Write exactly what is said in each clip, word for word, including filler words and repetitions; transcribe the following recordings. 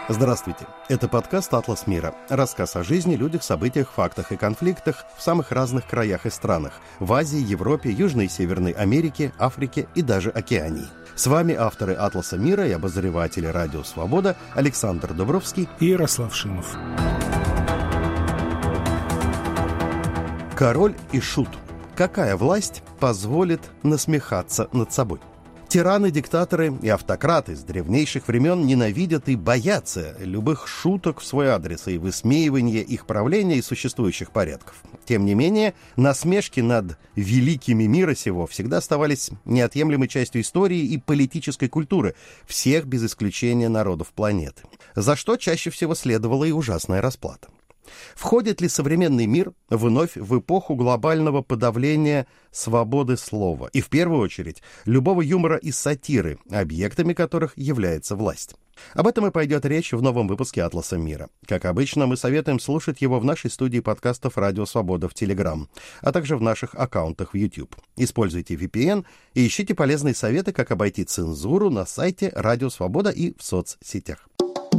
Здравствуйте. Это подкаст «Атлас мира». Рассказ о жизни, людях, событиях, фактах и конфликтах в самых разных краях и странах. В Азии, Европе, Южной и Северной Америке, Африке и даже Океании. С вами авторы «Атласа мира» и обозреватели «Радио Свобода» Александр Дубровский и Ярослав Шимов. Король и шут. Какая власть позволит насмехаться над собой? Тираны, диктаторы и автократы с древнейших времен ненавидят и боятся любых шуток в свой адрес и высмеивания их правления и существующих порядков. Тем не менее, насмешки над великими мира сего всегда оставались неотъемлемой частью истории и политической культуры всех без исключения народов планеты, за что чаще всего следовала и ужасная расплата. Входит ли современный мир вновь в эпоху глобального подавления свободы слова и, в первую очередь, любого юмора и сатиры, объектами которых является власть? Об этом и пойдет речь в новом выпуске «Атласа мира». Как обычно, мы советуем слушать его в нашей студии подкастов «Радио Свобода» в Telegram, а также в наших аккаунтах в YouTube. Используйте ви пи эн и ищите полезные советы, как обойти цензуру на сайте «Радио Свобода» и в соцсетях.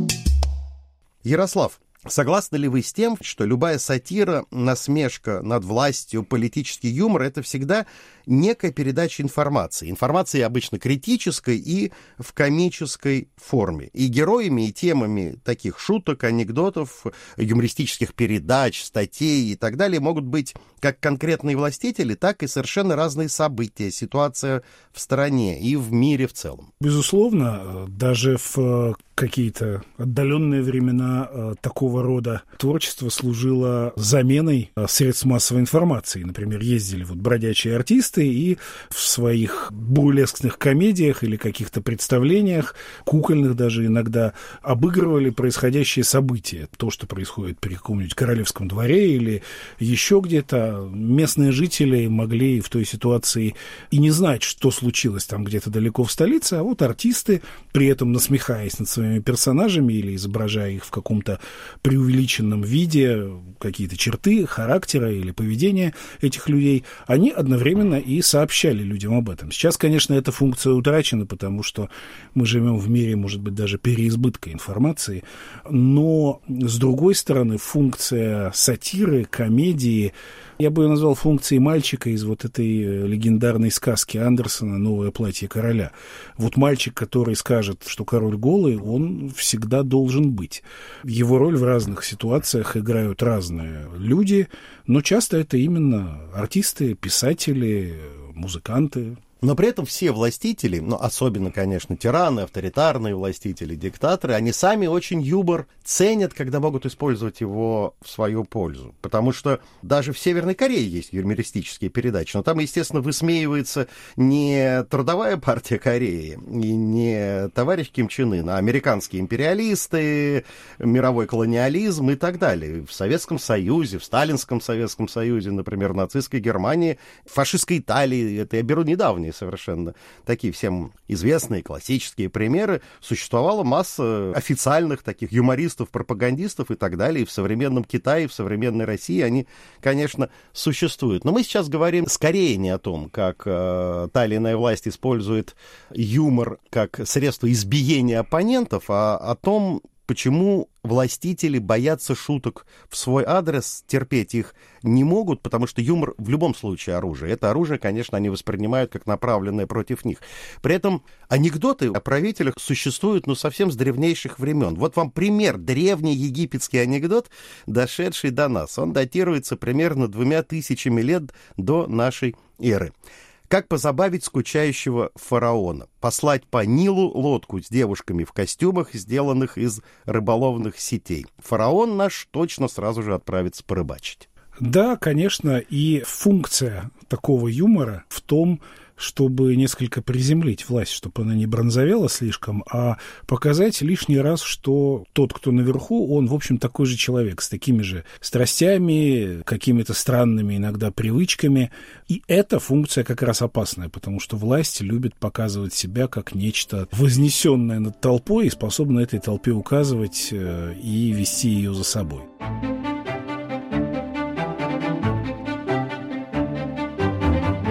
Ярослав, согласны ли вы с тем, что любая сатира, насмешка над властью, политический юмор — это всегда некая передача информации? Информации обычно критической и в комической форме. И героями, и темами таких шуток, анекдотов, юмористических передач, статей и так далее могут быть как конкретные властители, так и совершенно разные события, ситуация в стране и в мире в целом. Безусловно, даже в какие-то отдаленные времена такого рода творчество служило заменой средств массовой информации. Например, ездили вот бродячие артисты и в своих бурлескных комедиях или каких-то представлениях, кукольных даже иногда, обыгрывали происходящие события. То, что происходит при каком-нибудь королевском дворе или еще где-то. Местные жители могли в той ситуации и не знать, что случилось там где-то далеко в столице, а вот артисты, при этом насмехаясь над своими персонажами или изображая их в каком-то преувеличенном виде, какие-то черты характера или поведения этих людей, они одновременно и сообщали людям об этом. Сейчас, конечно, эта функция утрачена, потому что мы живем в мире, может быть, даже переизбытка информации, но, с другой стороны, функция сатиры, комедии, я бы ее назвал функцией мальчика из вот этой легендарной сказки Андерсона «Новое платье короля». Вот мальчик, который скажет, что король голый, он всегда должен быть. Его роль в разных ситуациях играют разные люди, но часто это именно артисты, писатели, музыканты. Но при этом все властители, ну, особенно, конечно, тираны, авторитарные властители, диктаторы, они сами очень юмор ценят, когда могут использовать его в свою пользу. Потому что даже в Северной Корее есть юмористические передачи, но там, естественно, высмеивается не Трудовая партия Кореи и не товарищ Ким Чен Ын, а американские империалисты, мировой колониализм и так далее. В Советском Союзе, в Сталинском Советском Союзе, например, в нацистской Германии, в фашистской Италии, это я беру недавние совершенно такие всем известные классические примеры, существовала масса официальных таких юмористов, пропагандистов и так далее. И в современном Китае, в современной России они, конечно, существуют. Но мы сейчас говорим скорее не о том, как э, та или иная власть использует юмор как средство избиения оппонентов, а о том, почему властители боятся шуток в свой адрес, терпеть их не могут, потому что юмор в любом случае оружие. Это оружие, конечно, они воспринимают как направленное против них. При этом анекдоты о правителях существуют, ну, совсем с древнейших времен. Вот вам пример, древний египетский анекдот, дошедший до нас. Он датируется примерно двумя тысячами лет до нашей эры. Как позабавить скучающего фараона? Послать по Нилу лодку с девушками в костюмах, сделанных из рыболовных сетей. Фараон наш точно сразу же отправится порыбачить. Да, конечно, и функция такого юмора в том, чтобы несколько приземлить власть, чтобы она не бронзовела слишком, а показать лишний раз, что тот, кто наверху, он, в общем, такой же человек, с такими же страстями, какими-то странными иногда привычками. И эта функция как раз опасная, потому что власть любит показывать себя как нечто вознесенное над толпой и способна этой толпе указывать и вести ее за собой. В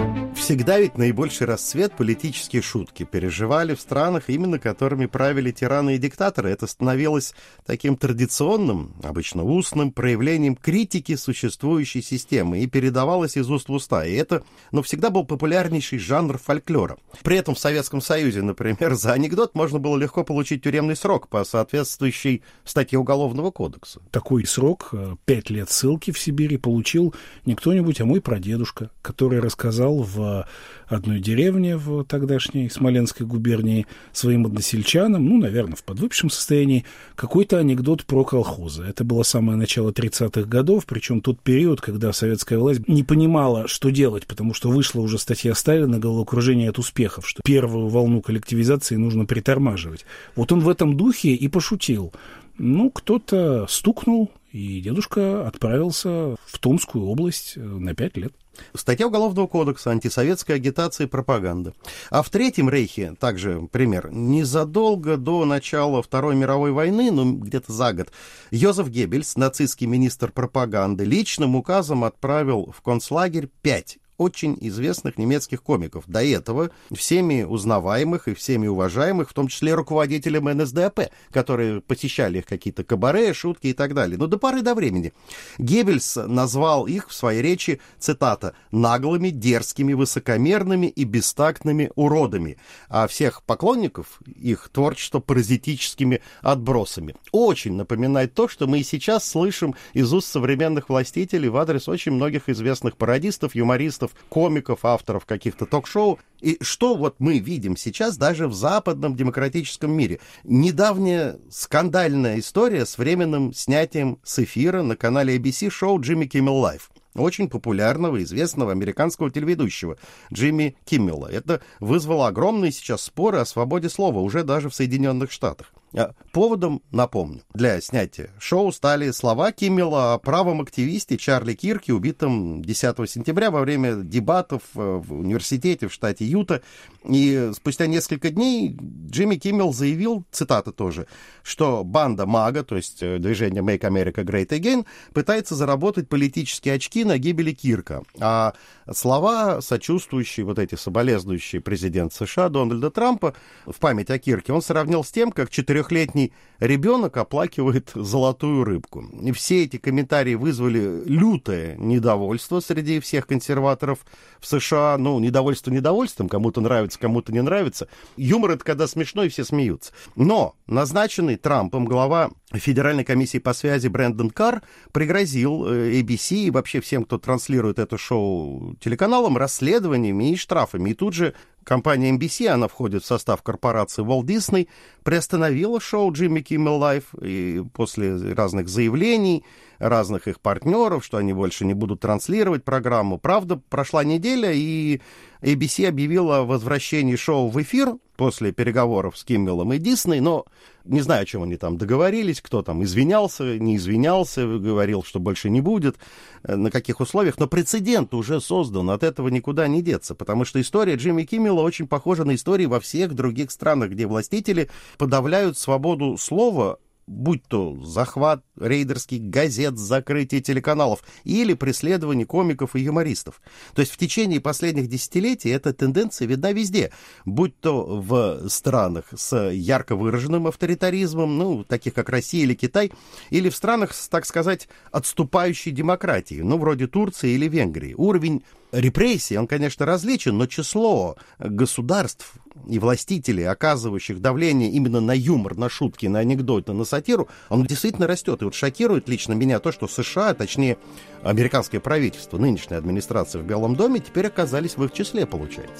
всегда ведь наибольший расцвет политические шутки переживали в странах, именно которыми правили тираны и диктаторы. Это становилось таким традиционным, обычно устным, проявлением критики существующей системы и передавалось из уст в уста. И это, ну, всегда был популярнейший жанр фольклора. При этом в Советском Союзе, например, за анекдот можно было легко получить тюремный срок по соответствующей статье Уголовного кодекса. Такой срок, пять лет ссылки в Сибири, получил не кто-нибудь, а мой прадедушка, который рассказал в одной деревне в тогдашней Смоленской губернии своим односельчанам, ну, наверное, в подвыпившем состоянии, какой-то анекдот про колхозы. Это было самое начало тридцатых годов, причем тот период, когда советская власть не понимала, что делать, потому что вышла уже статья Сталина «Головокружение от успехов», что первую волну коллективизации нужно притормаживать. Вот он в этом духе и пошутил. Ну, кто-то стукнул, и дедушка отправился в Томскую область на пять лет. Статья Уголовного кодекса, антисоветская агитация и пропаганда. А в Третьем Рейхе, также пример, незадолго до начала Второй мировой войны, ну, где-то за год, Йозеф Геббельс, нацистский министр пропаганды, личным указом отправил в концлагерь пять очень известных немецких комиков, до этого всеми узнаваемых и всеми уважаемых, в том числе руководителям эн эс дэ а пэ, которые посещали их какие-то кабаре, шутки и так далее. Но до поры до времени. Геббельс назвал их в своей речи, цитата, «наглыми, дерзкими, высокомерными и бестактными уродами», а всех поклонников их творчества паразитическими отбросами. Очень напоминает то, что мы и сейчас слышим из уст современных властителей в адрес очень многих известных пародистов, юмористов, комиков, авторов каких-то ток-шоу. И что вот мы видим сейчас даже в западном демократическом мире? Недавняя скандальная история с временным снятием с эфира на канале эй би си шоу «Джимми Киммел Лайв». Очень популярного, известного американского телеведущего Джимми Киммела. Это вызвало огромные сейчас споры о свободе слова, уже даже в Соединенных Штатах. Поводом, напомню, для снятия шоу стали слова Киммела о правом активисте Чарли Кирке, убитом десятого сентября во время дебатов в университете в штате Юта. И спустя несколько дней Джимми Киммел заявил, цитата тоже, что банда МАГА, то есть движение Make America Great Again, пытается заработать политические очки на гибели Кирка. А слова, сочувствующие, вот эти соболезнующие президент США Дональда Трампа в память о Кирке, он сравнил с тем, как четырехлетний ребенок оплакивает золотую рыбку. И все эти комментарии вызвали лютое недовольство среди всех консерваторов в США. Ну, недовольство недовольством, кому-то нравится, кому-то не нравится. Юмор — это когда смешно и все смеются. Но назначенный Трампом глава Федеральной комиссии по связи Брэндон Карр пригрозил эй би си и вообще всем, кто транслирует это шоу телеканалам, расследованиями и штрафами. И тут же компания эн би си, она входит в состав корпорации Walt Disney, приостановила шоу Jimmy Kimmel Live и после разных заявлений разных их партнеров, что они больше не будут транслировать программу. Правда, прошла неделя, и эй би си объявила о возвращении шоу в эфир после переговоров с Киммелом и Дисней, но не знаю, о чем они там договорились, кто там извинялся, не извинялся, говорил, что больше не будет, на каких условиях, но прецедент уже создан, от этого никуда не деться, потому что история Джимми Киммела очень похожа на истории во всех других странах, где властители подавляют свободу слова, будь то захват рейдерских газет, закрытие телеканалов или преследование комиков и юмористов. То есть в течение последних десятилетий эта тенденция видна везде, будь то в странах с ярко выраженным авторитаризмом, ну, таких как Россия или Китай, или в странах с, так сказать, отступающей демократией, ну, вроде Турции или Венгрии. Уровень репрессий, он, конечно, различен, но число государств и властителей, оказывающих давление именно на юмор, на шутки, на анекдоты, на сатиру, он действительно растет. И вот шокирует лично меня то, что США, точнее, американское правительство, нынешняя администрация в Белом доме, теперь оказались в их числе, получается.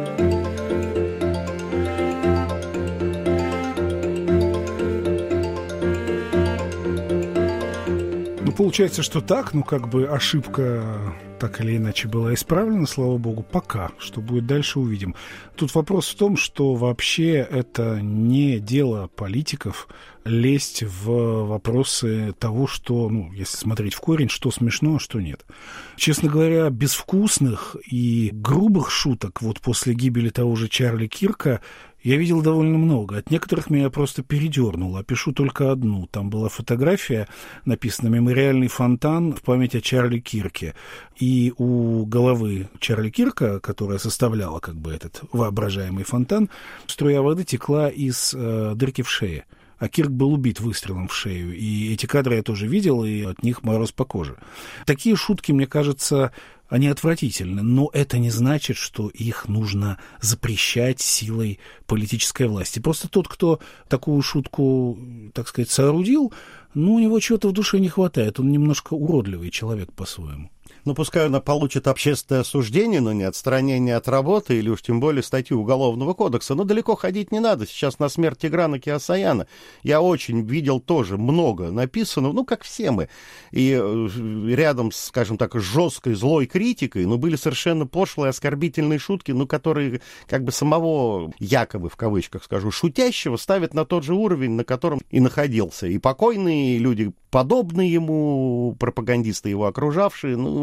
Ну, получается, что так, ну, как бы ошибка так или иначе была исправлена, слава богу, пока. Что будет дальше, увидим. Тут вопрос в том, что вообще это не дело политиков лезть в вопросы того, что, ну, если смотреть в корень, что смешно, а что нет. Честно говоря, безвкусных и грубых шуток вот после гибели того же Чарли Кирка Я видел довольно много. От некоторых меня просто передернуло. Опишу только одну. Там была фотография, написано «Мемориальный фонтан в память о Чарли Кирке». И у головы Чарли Кирка, которая составляла как бы этот воображаемый фонтан, струя воды текла из э, дырки в шее. А Кирк был убит выстрелом в шею. И эти кадры я тоже видел, и от них мороз по коже. Такие шутки, мне кажется, они отвратительны, но это не значит, что их нужно запрещать силой политической власти. Просто тот, кто такую шутку, так сказать, соорудил, ну, у него чего-то в душе не хватает. Он немножко уродливый человек по-своему. Ну, пускай она получит общественное осуждение, но не отстранение от работы, или уж тем более статью Уголовного кодекса. Но далеко ходить не надо. Сейчас на смерть Тиграна Кеосаяна я очень видел тоже много написано, ну, как все мы. И рядом, скажем так, с жесткой, злой критикой, ну, были совершенно пошлые, оскорбительные шутки, ну, которые как бы самого, якобы, в кавычках скажу, шутящего ставят на тот же уровень, на котором и находился. И покойные люди, подобные ему, пропагандисты его окружавшие, ну,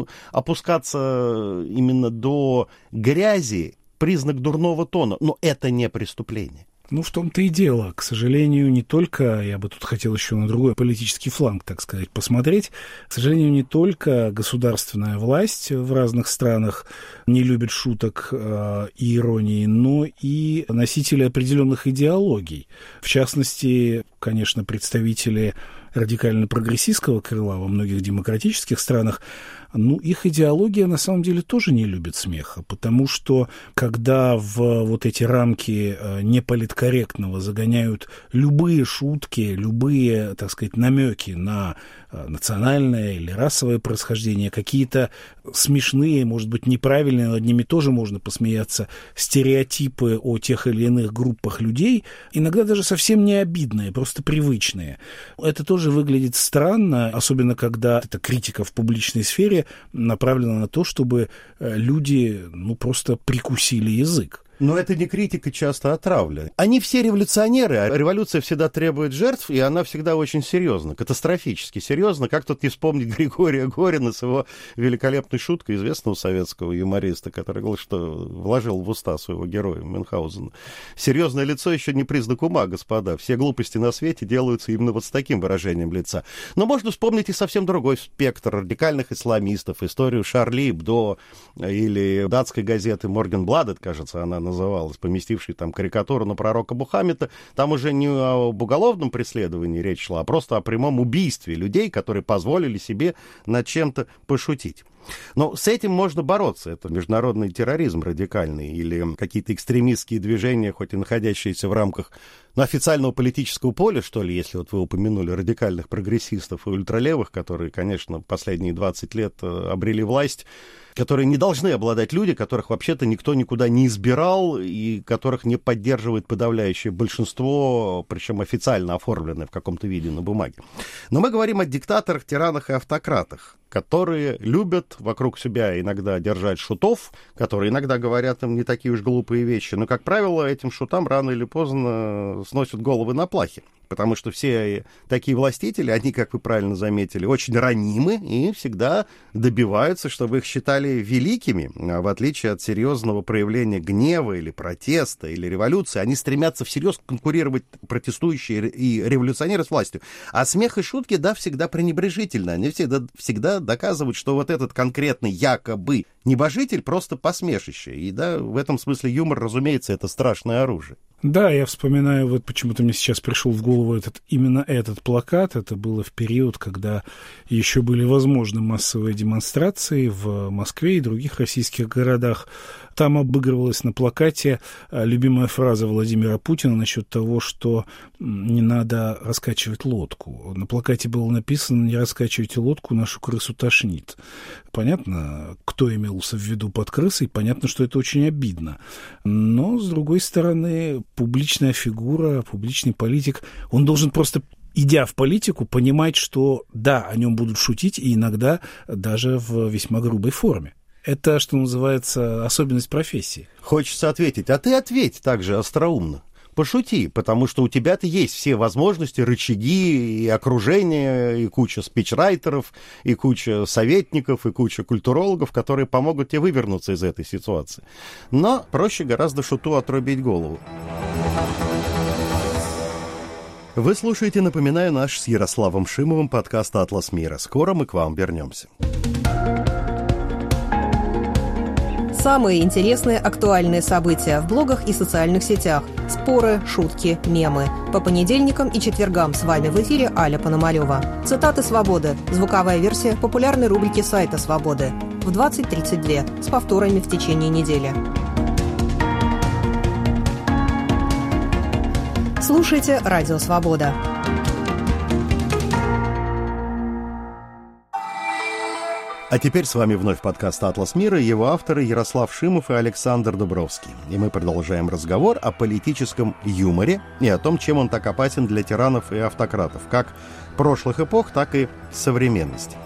опускаться именно до грязи — признак дурного тона, но это не преступление. Ну, в том-то и дело. К сожалению, не только, я бы тут хотел еще на другой политический фланг, так сказать, посмотреть, к сожалению, не только государственная власть в разных странах не любит шуток э, и иронии, но и носители определенных идеологий. В частности, конечно, представители радикально-прогрессистского крыла во многих демократических странах, ну, их идеология на самом деле тоже не любит смеха, потому что когда в вот эти рамки неполиткорректного загоняют любые шутки, любые, так сказать, намеки на национальное или расовое происхождение, какие-то смешные, может быть, неправильные, над ними тоже можно посмеяться, стереотипы о тех или иных группах людей, иногда даже совсем не обидные, просто привычные. Это тоже выглядит странно, особенно когда эта критика в публичной сфере направлена на то, чтобы люди, ну, просто прикусили язык. Но это не критика, часто отравля. Они все революционеры, а революция всегда требует жертв, и она всегда очень серьезна, катастрофически серьезна. Как тут не вспомнить Григория Горина с его великолепной шуткой известного советского юмориста, который говорил, что вложил в уста своего героя Мюнхгаузена. Серьезное лицо еще не признак ума, господа. Все глупости на свете делаются именно вот с таким выражением лица. Но можно вспомнить и совсем другой спектр радикальных исламистов, историю Шарли Эбдо или датской газеты Моргенбладет, кажется, она называлась, поместившей там карикатуру на пророка Мухаммеда. Там уже не об уголовном преследовании речь шла, а просто о прямом убийстве людей, которые позволили себе над чем-то пошутить. Но с этим можно бороться. Это международный терроризм радикальный или какие-то экстремистские движения, хоть и находящиеся в рамках ну, официального политического поля, что ли, если вот вы упомянули радикальных прогрессистов и ультралевых, которые, конечно, последние двадцать лет обрели власть, которые не должны обладать люди, которых вообще-то никто никуда не избирал и которых не поддерживает подавляющее большинство, причем официально оформленное в каком-то виде на бумаге. Но мы говорим о диктаторах, тиранах и автократах, которые любят вокруг себя иногда держать шутов, которые иногда говорят им не такие уж глупые вещи, но, как правило, этим шутам рано или поздно сносят головы на плахи. Потому что все такие властители, они, как вы правильно заметили, очень ранимы и всегда добиваются, чтобы их считали великими. А в отличие от серьезного проявления гнева или протеста или революции, они стремятся всерьез конкурировать, протестующие и революционеры, с властью. А смех и шутки, да, всегда пренебрежительно. Они всегда, всегда доказывают, что вот этот конкретный якобы небожитель просто посмешище. И да, в этом смысле юмор, разумеется, это страшное оружие. Да, я вспоминаю, вот почему-то мне сейчас пришел в голову этот, именно этот плакат. Это было в период, когда еще были возможны массовые демонстрации в Москве и других российских городах. Там обыгрывалась на плакате любимая фраза Владимира Путина насчет того, что не надо раскачивать лодку. На плакате было написано: «Не раскачивайте лодку, нашу крысу тошнит». Понятно, кто имелся в виду под крысой, понятно, что это очень обидно. Но, с другой стороны, публичная фигура, публичный политик, он должен просто, идя в политику, понимать, что да, о нем будут шутить, и иногда даже в весьма грубой форме. Это, что называется, особенность профессии. Хочется ответить. А ты ответь также остроумно. Пошути, потому что у тебя-то есть все возможности, рычаги и окружение, и куча спичрайтеров, и куча советников, и куча культурологов, которые помогут тебе вывернуться из этой ситуации. Но проще гораздо шуту отрубить голову. Вы слушаете, напоминаю, наш с Ярославом Шимовым подкаст «Атлас мира». Скоро мы к вам вернемся. Самые интересные актуальные события в блогах и социальных сетях. Споры, шутки, мемы. По понедельникам и четвергам с вами в эфире Аля Пономарёва. Цитаты «Свободы». Звуковая версия популярной рубрики сайта «Свободы». В двадцать тридцать два с повторами в течение недели. Слушайте «Радио Свобода». А теперь с вами вновь подкаст «Атлас мира», его авторы Ярослав Шимов и Александр Дубровский. И мы продолжаем разговор о политическом юморе и о том, чем он так опасен для тиранов и автократов, как прошлых эпох, так и современности.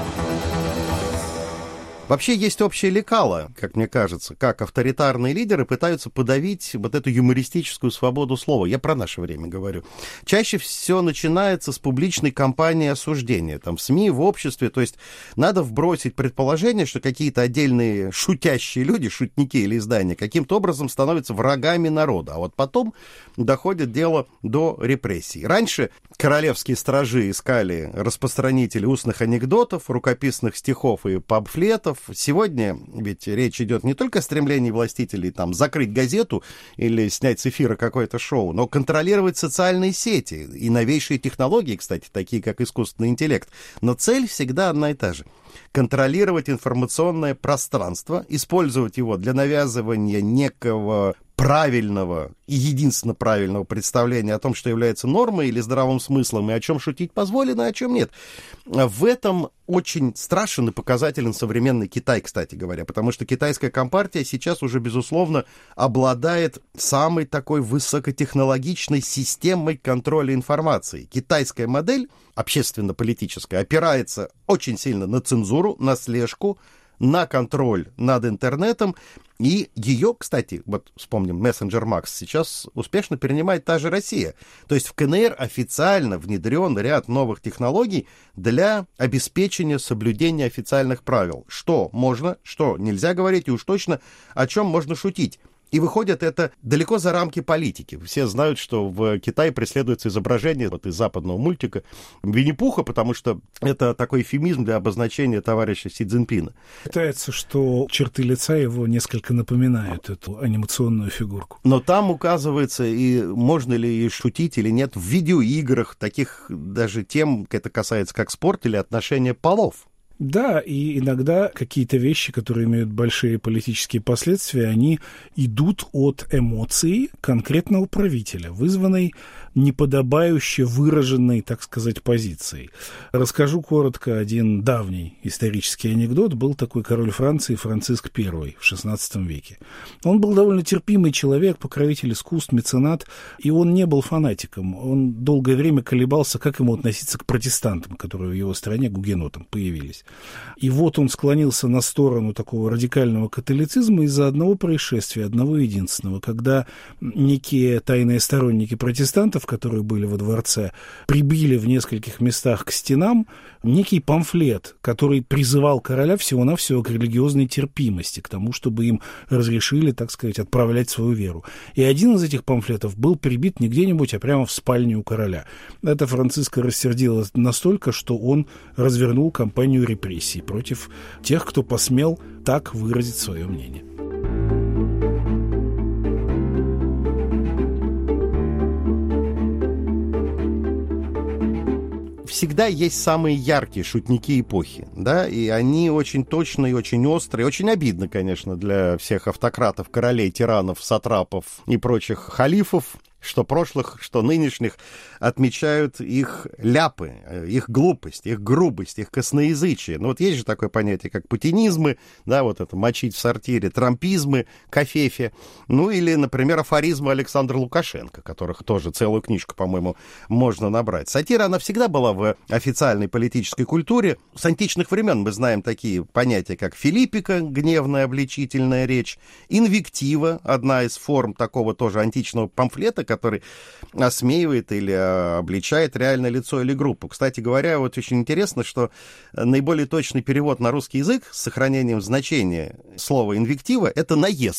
Вообще есть общее лекало, как мне кажется, как авторитарные лидеры пытаются подавить вот эту юмористическую свободу слова. Я про наше время говорю. Чаще все начинается с публичной кампании осуждения. Там в СМИ, в обществе. То есть надо вбросить предположение, что какие-то отдельные шутящие люди, шутники или издания, каким-то образом становятся врагами народа. А вот потом доходит дело до репрессий. Раньше королевские стражи искали распространителей устных анекдотов, рукописных стихов и памфлетов. Сегодня ведь речь идет не только о стремлении властителей там, закрыть газету или снять с эфира какое-то шоу, но контролировать социальные сети и новейшие технологии, кстати, такие как искусственный интеллект. Но цель всегда одна и та же. Контролировать информационное пространство, использовать его для навязывания некого правильного и единственно правильного представления о том, что является нормой или здравым смыслом, и о чем шутить позволено, а о чем нет. В этом очень страшен и показателен современный Китай, кстати говоря, потому что китайская компартия сейчас уже, безусловно, обладает самой такой высокотехнологичной системой контроля информации. Китайская модель, общественно-политическая, опирается очень сильно на цензуру, на слежку, на контроль над интернетом, и ее, кстати, вот вспомним, мессенджер Макс сейчас успешно перенимает та же Россия. То есть в КНР официально внедрен ряд новых технологий для обеспечения соблюдения официальных правил. Что можно, что нельзя говорить, и уж точно о чем можно шутить. И выходит это далеко за рамки политики. Все знают, что в Китае преследуется изображение вот из западного мультика Винни-Пуха, потому что это такой эвфемизм для обозначения товарища Си Цзиньпина. Считается, что черты лица его несколько напоминают эту анимационную фигурку. Но там указывается, и можно ли шутить или нет в видеоиграх, таких даже тем, это касается как спорт или отношения полов. Да, и иногда какие-то вещи, которые имеют большие политические последствия, они идут от эмоций конкретного правителя, вызванной неподобающе выраженной, так сказать, позицией. Расскажу коротко один давний исторический анекдот. Был такой король Франции Франциск Первый в шестнадцатом веке. Он был довольно терпимый человек, покровитель искусств, меценат, и он не был фанатиком. Он долгое время колебался, как ему относиться к протестантам, которые в его стране, гугенотам, появились. И вот он склонился на сторону такого радикального католицизма из-за одного происшествия, одного единственного, когда некие тайные сторонники протестантов, которые были во дворце, прибили в нескольких местах к стенам некий памфлет, который призывал короля всего-навсего к религиозной терпимости, к тому, чтобы им разрешили, так сказать, отправлять свою веру. И один из этих памфлетов был прибит не где-нибудь, а прямо в спальне у короля. Это Франциска рассердило настолько, что он развернул кампанию репрессий против тех, кто посмел так выразить свое мнение. Всегда есть самые яркие шутники эпохи, да, и они очень точные, очень острые, очень обидно, конечно, для всех автократов, королей, тиранов, сатрапов и прочих халифов, что прошлых, что нынешних, отмечают их ляпы, их глупость, их грубость, их косноязычие. Ну вот есть же такое понятие, как путинизмы, да, вот это мочить в сортире, трампизмы, кафефе, ну или, например, афоризмы Александра Лукашенко, которых тоже целую книжку, по-моему, можно набрать. Сатира, она всегда была в официальной политической культуре. С античных времен мы знаем такие понятия, как филиппика, гневная обличительная речь, инвектива, одна из форм такого тоже античного памфлета, который осмеивает или обличает реальное лицо или группу. Кстати говоря, вот очень интересно, что наиболее точный перевод на русский язык с сохранением значения слова инвектива — это наезд.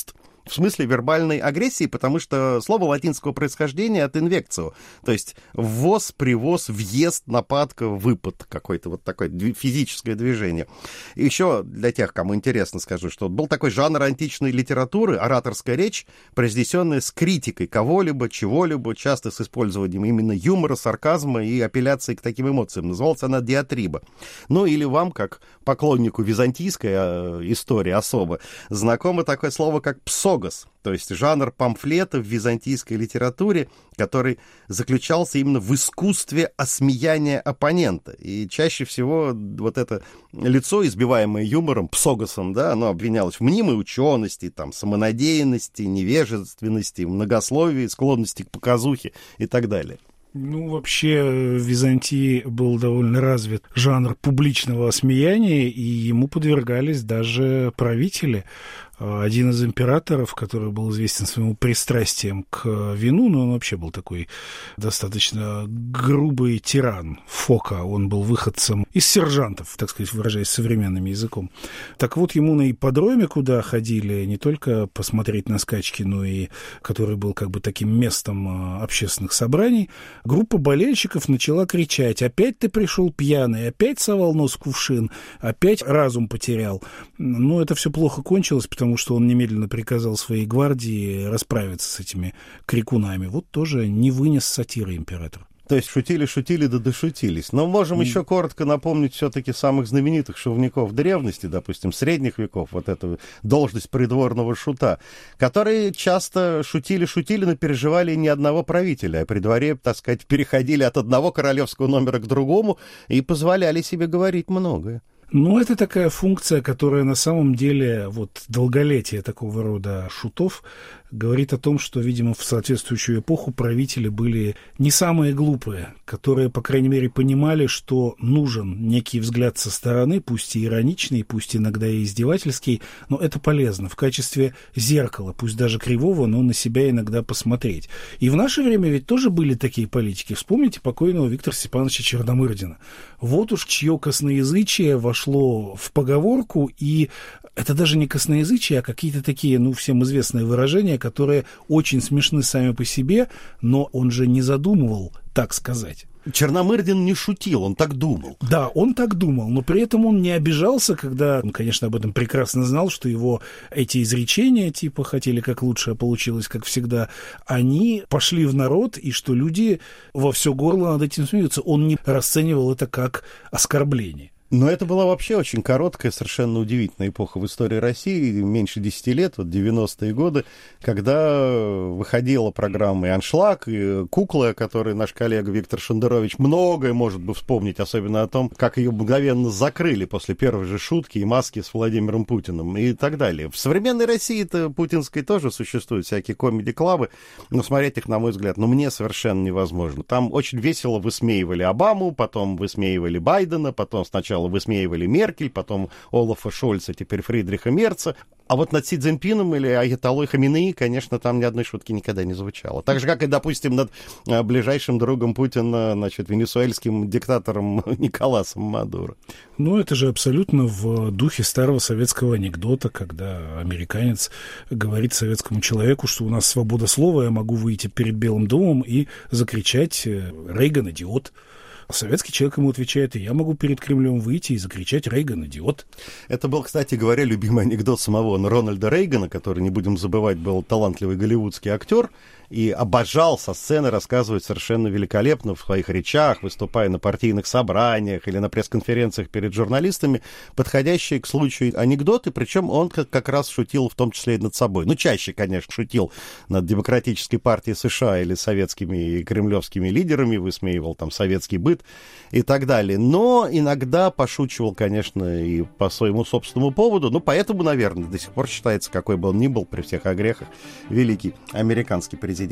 в смысле вербальной агрессии, потому что слово латинского происхождения от инвекцио, то есть ввоз, привоз, въезд, нападка, выпад какой-то, вот такое физическое движение. И еще для тех, кому интересно, скажу, что был такой жанр античной литературы, ораторская речь, произнесенная с критикой кого-либо, чего-либо, часто с использованием именно юмора, сарказма и апелляции к таким эмоциям. Называлась она диатриба. Ну или вам, как поклоннику византийской истории особо, знакомо такое слово, как псогос, то есть жанр памфлета в византийской литературе, который заключался именно в искусстве осмеяния оппонента. И чаще всего вот это лицо, избиваемое юмором, псогосом, да, оно обвинялось в мнимой учености, там, самонадеянности, невежественности, многословии, склонности к показухе и так далее. Ну, вообще, в Византии был довольно развит жанр публичного осмеяния, и ему подвергались даже правители. Один из императоров, который был известен своим пристрастием к вину, но он вообще был такой достаточно грубый тиран, Фока. Он был выходцем из сержантов, так сказать, выражаясь современным языком. Так вот, ему на ипподроме, куда ходили не только посмотреть на скачки, но и который был как бы таким местом общественных собраний, группа болельщиков начала кричать: «Опять ты пришел пьяный, опять совал нос в кувшин, опять разум потерял». Но это все плохо кончилось, потому что он немедленно приказал своей гвардии расправиться с этими крикунами. Вот тоже не вынес сатиры император. То есть шутили-шутили, да дошутились. Но можем mm. еще коротко напомнить все-таки самых знаменитых шутников древности, допустим, средних веков, вот эту должность придворного шута, которые часто шутили-шутили, но переживали ни одного правителя, а при дворе, так сказать, переходили от одного королевского номера к другому и позволяли себе говорить многое. Ну, это такая функция, которая на самом деле, вот долголетие такого рода шутов говорит о том, что, видимо, в соответствующую эпоху правители были не самые глупые, которые, по крайней мере, понимали, что нужен некий взгляд со стороны, пусть и ироничный, пусть иногда и издевательский, но это полезно в качестве зеркала, пусть даже кривого, но на себя иногда посмотреть. И в наше время ведь тоже были такие политики. Вспомните покойного Виктора Степановича Черномырдина. Вот уж чье косноязычие вошло в поговорку, и это даже не косноязычие, а какие-то такие, ну, всем известные выражения, которые очень смешны сами по себе, но он же не задумывал так сказать. Черномырдин не шутил, он так думал. Да, он так думал, но при этом он не обижался, когда, он, конечно, об этом прекрасно знал, что его эти изречения, типа «хотели как лучше, а получилось как всегда», они пошли в народ, и что люди во все горло над этим смеются. Он не расценивал это как оскорбление. Но это была вообще очень короткая, совершенно удивительная эпоха в истории России, меньше десяти лет, вот девяностые годы, когда выходила программа и «Аншлаг», и «Куклы», о которой наш коллега Виктор Шендерович многое может бы вспомнить, особенно о том, как ее мгновенно закрыли после первой же шутки и маски с Владимиром Путиным и так далее. В современной России-то путинской тоже существуют всякие комеди-клабы, но смотреть их, на мой взгляд, ну, мне совершенно невозможно. Там очень весело высмеивали Обаму, потом высмеивали Байдена, потом сначала высмеивали Меркель, потом Олафа Шольца, теперь Фридриха Мерца. А вот над Си Цзиньпином или Аятоллой Хаминеи, конечно, там ни одной шутки никогда не звучало. Так же, как и, допустим, над а, ближайшим другом Путина, значит, венесуэльским диктатором Николасом Мадуро. Ну, это же абсолютно в духе старого советского анекдота, когда американец говорит советскому человеку, что у нас свобода слова, я могу выйти перед Белым домом и закричать «Рейган идиот». Советский человек ему отвечает: и я могу перед Кремлем выйти и закричать «Рейган, идиот». Это был, кстати говоря, любимый анекдот самого Рональда Рейгана, который, не будем забывать, был талантливый голливудский актер и обожал со сцены рассказывать совершенно великолепно в своих речах, выступая на партийных собраниях или на пресс-конференциях перед журналистами, подходящие к случаю анекдоты, причем он как раз шутил в том числе и над собой. Ну, чаще, конечно, шутил над Демократической партией США или советскими и кремлевскими лидерами, высмеивал там советский быт и так далее. Но иногда пошучивал, конечно, и по своему собственному поводу, ну, поэтому, наверное, до сих пор считается, какой бы он ни был, при всех огрехах, великий американский президент.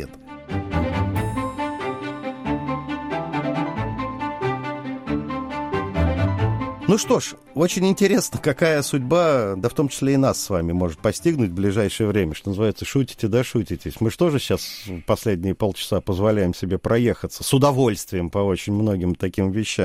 Ну что ж, очень интересно, какая судьба, да в том числе и нас с вами, может постигнуть в ближайшее время, что называется, шутите да шутитесь. Мы что же сейчас в последние полчаса позволяем себе проехаться с удовольствием по очень многим таким вещам.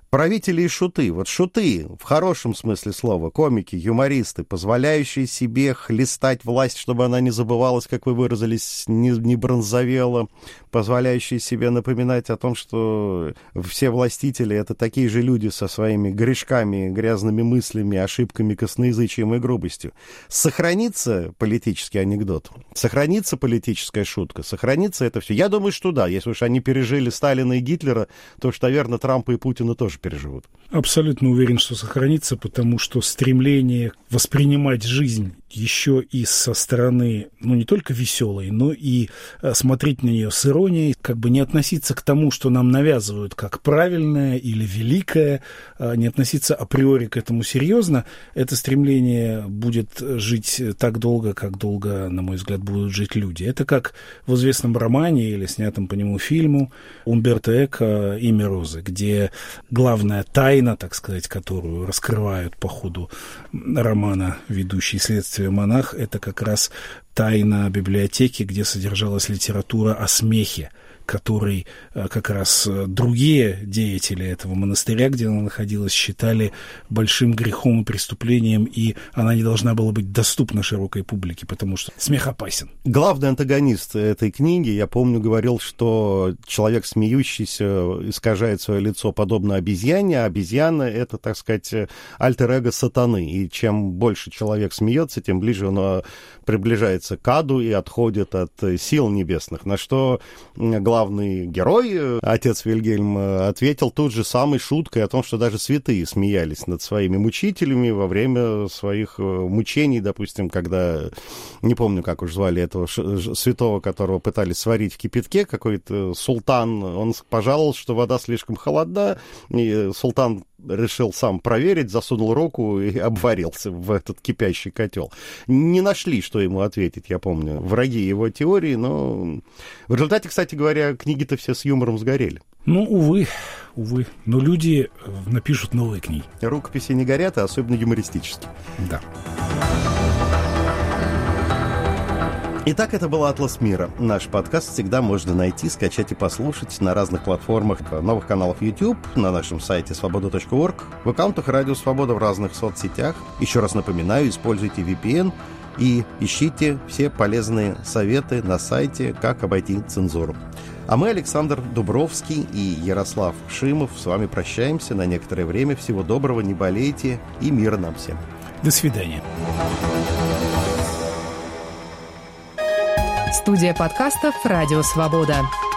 Правители и шуты. Вот шуты, в хорошем смысле слова, комики, юмористы, позволяющие себе хлестать власть, чтобы она не забывалась, как вы выразились, не, не бронзовела, позволяющие себе напоминать о том, что все властители — это такие же люди со своими грешками, грязными мыслями, ошибками, косноязычием и грубостью. Сохранится политический анекдот, сохранится политическая шутка, сохранится это все. Я думаю, что да, если уж они пережили Сталина и Гитлера, то уж, наверное, Трампа и Путина тоже переживут. Абсолютно уверен, что сохранится, потому что стремление воспринимать жизнь еще и со стороны, ну, не только веселой, но и смотреть на нее с иронией, как бы не относиться к тому, что нам навязывают как правильное или великое, не относиться априори к этому серьезно, это стремление будет жить так долго, как долго, на мой взгляд, будут жить люди. Это как в известном романе или снятом по нему фильму Умберто Эко «Имя Розы», где главная тайна, так сказать, которую раскрывают по ходу романа ведущий следствие монах, это как раз тайна библиотеки, где содержалась литература о смехе, который как раз другие деятели этого монастыря, где она находилась, считали большим грехом и преступлением, и она не должна была быть доступна широкой публике, потому что смех опасен. Главный антагонист этой книги, я помню, говорил, что человек, смеющийся, искажает свое лицо подобно обезьяне, а обезьяна — это, так сказать, альтер-эго сатаны, и чем больше человек смеется, тем ближе он приближается к аду и отходит от сил небесных, на что главный Главный герой, отец Вильгельм, ответил тут же самой шуткой о том, что даже святые смеялись над своими мучителями во время своих мучений, допустим, когда, не помню, как уж звали этого святого, которого пытались сварить в кипятке, какой-то султан, он пожаловался, что вода слишком холодна, и султан решил сам проверить, засунул руку и обварился в этот кипящий котел. Не нашли, что ему ответить, я помню, враги его теории, но в результате, кстати говоря, книги-то все с юмором сгорели. Ну, увы, увы. Но люди напишут новые книги. Рукописи не горят, а особенно юмористические. Да. Итак, это был «Атлас мира». Наш подкаст всегда можно найти, скачать и послушать на разных платформах новых каналов YouTube, на нашем сайте свобода точка орг, в аккаунтах Радио Свобода в разных соцсетях. Еще раз напоминаю, используйте ви пи эн и ищите все полезные советы на сайте «Как обойти цензуру». А мы, Александр Дубровский и Ярослав Шимов, с вами прощаемся на некоторое время. Всего доброго, не болейте и мира нам всем. До свидания. Студия подкастов «Радио Свобода».